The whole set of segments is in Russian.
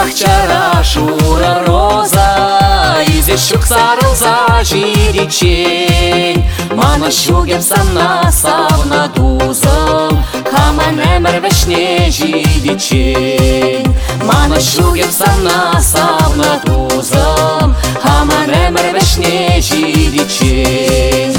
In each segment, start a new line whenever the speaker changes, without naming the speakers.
бахчара шура роза, изешук сарылса жиричень. Мана шугеп сана савна дузым, хаман эмір вишне жиричень. Мана шугеп сана савна дузым, хаман эмір вишне жиричень.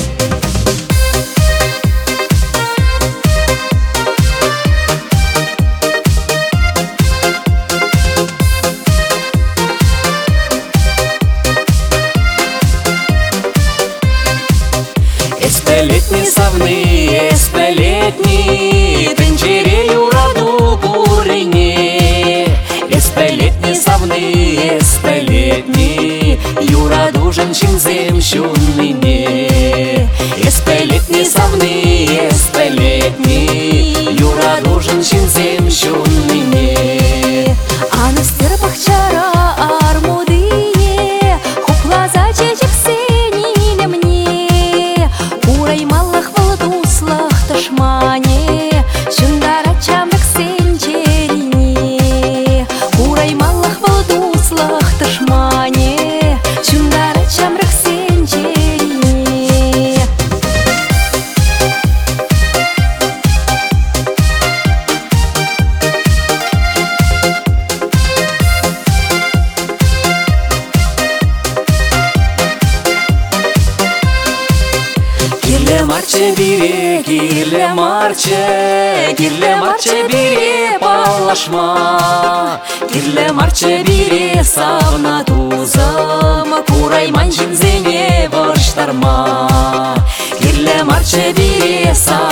Эспелетни савны, эспелетни, тенчере юраду бурине. Эспелетни савны, эспелетни, юраду женщин земщуннине. Эспелетни савны, эспелетни, юраду женщин земщуннине.
Анастер бахчара армудине, хуплаза чечек сенine мне. Урай маллах волдуслах ташмане, шундара чамрак сенчерине. Урай маллах волдуслах ташмане, шундара чамрак сенчерине.
Кирле марче бире палашма. Кирле марче бире савна тузым, курай манжин зене ваштарма. Кирле марче бире савна